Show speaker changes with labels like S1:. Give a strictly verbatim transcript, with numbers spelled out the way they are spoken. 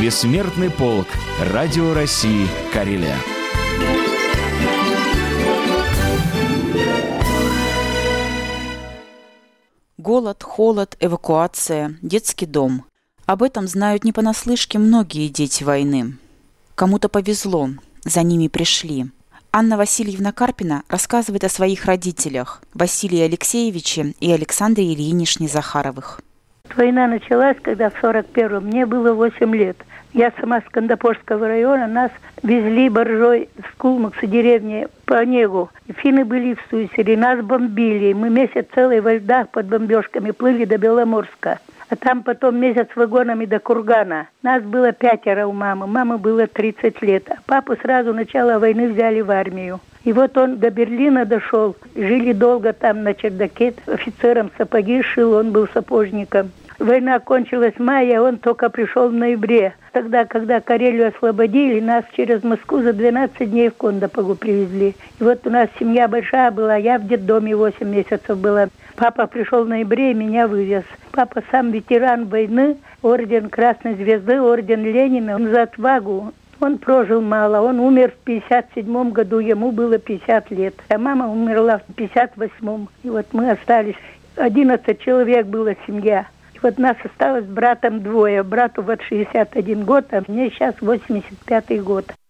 S1: Бессмертный полк. Радио России. Карелия.
S2: Голод, холод, эвакуация, детский дом. Об этом знают не понаслышке многие дети войны. Кому-то повезло, за ними пришли. Анна Васильевна Карпина рассказывает о своих родителях Василии Алексеевиче и Александре Ильиничне Захаровых.
S3: Война началась, когда в сорок первом мне было восемь лет. Я сама с Кандапорского района, нас везли боржой с Кулмакса деревни по Негу. Финны были в Суйсере, нас бомбили. Мы месяц целый во льдах под бомбежками плыли до Беломорска. А там потом месяц вагонами до Кургана. Нас было пятеро у мамы. Маме было тридцать лет. А папу сразу начала войны взяли в армию. И вот он до Берлина дошел. Жили долго там на чердаке. Офицером сапоги шил, он был сапожником. Война кончилась в мае, он только пришел в ноябре. Тогда, когда Карелию освободили, нас через Москву за двенадцать дней в Кондопогу привезли. И вот у нас семья большая была, я в детдоме восемь месяцев была. Папа пришел в ноябре и меня вывез. Папа сам ветеран войны, орден Красной Звезды, орден Ленина. Он за отвагу. Он прожил мало, он умер в пятьдесят седьмом году, ему было пятьдесят лет. А мама умерла в пятьдесят восьмом. И вот мы остались, одиннадцать человек была семья. И вот нас осталось с братом двое. Брату вот шестьдесят один год, а мне сейчас восемьдесят пятый год.